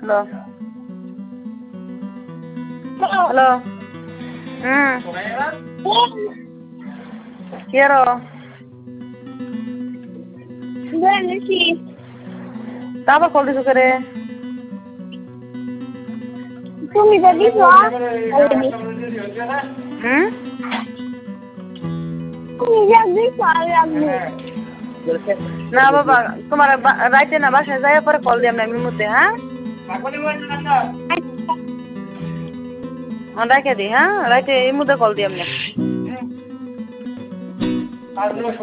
hello hello কি আরো আবার কল দিছো করে তুমি তো দিছো তুমি যা দিছো আমি না বাবা তোমার রাইতে না বাসায় যাই পরে কল দিলাম না এমনির মধ্যে হ্যাঁ রাখে দি হ্যাঁ রাইতে এই মুহূর্তে কল দিলাম না